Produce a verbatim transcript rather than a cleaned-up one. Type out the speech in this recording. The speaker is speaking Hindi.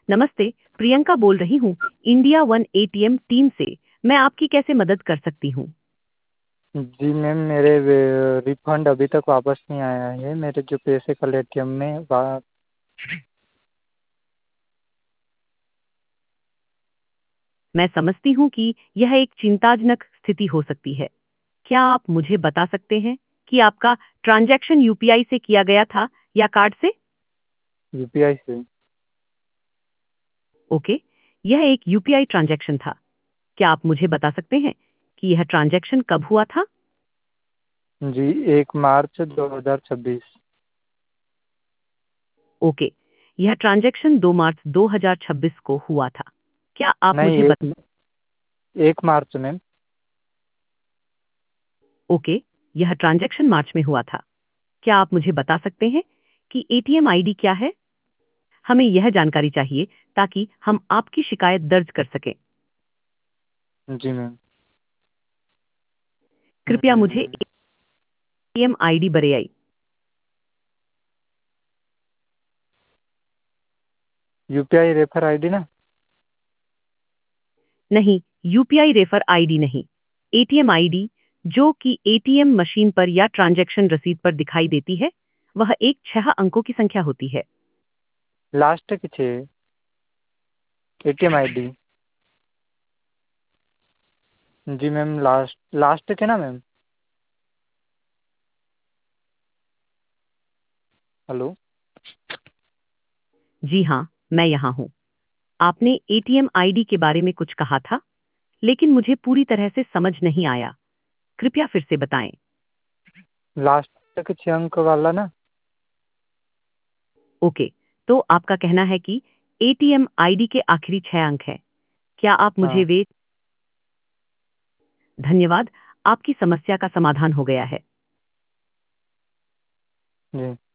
नमस्ते, प्रियंका बोल रही हूँ, इंडिया वन एटीएम टीम से। मैं आपकी कैसे मदद कर सकती हूँ? जी मैम, मेरे वे- रिफंड अभी तक वापस नहीं आया है। मेरे जो पैसे कल एटीएम में वा- मैं समझती हूँ कि यह एक चिंताजनक स्थिति हो सकती है। क्या आप मुझे बता सकते हैं कि आपका ट्रांजैक्शन यूपीआई से किया गया था या कार्ड से? यूपीआई से। ओके, यह एक यूपीआई ट्रांजैक्शन था। क्या आप मुझे बता सकते हैं कि यह ट्रांजैक्शन कब हुआ था? जी, एक मार्च दो हजार छब्बीस। ओके, यह ट्रांजैक्शन दो मार्च दो हज़ार छब्बीस को हुआ था। क्या आप नहीं, मुझे बता एक एक मार्च मैम। ओके, यह ट्रांजैक्शन मार्च में हुआ था। क्या आप मुझे बता सकते हैं कि एटीएम आईडी क्या है? हमें यह जानकारी चाहिए ताकि हम आपकी शिकायत दर्ज कर सकें। जी मैम। कृपया मुझे एटीएम आईडी बरेआई। यूपीआई रेफर आईडी ना। नहीं, यूपीआई रेफर आईडी नहीं। एटीएम आईडी जो कि एटीएम मशीन पर या ट्रांजैक्शन रसीद पर दिखाई देती है, वह एक छह अंकों की संख्या होती है। लास्ट किथे एटीएम आईडी। जी मैम, लास्ट लास्ट के ना मैम। हेलो। जी हाँ, मैं यहाँ हूँ। आपने एटीएम आईडी के बारे में कुछ कहा था, लेकिन मुझे पूरी तरह से समझ नहीं आया। कृपया फिर से बताएं। लास्ट के छः अंक वाला ना। ओके, तो आपका कहना है कि एटीएम आईडी के आखिरी छह अंक हैं। क्या आप मुझे हाँ वे धन्यवाद, आपकी समस्या का समाधान हो गया है। जी।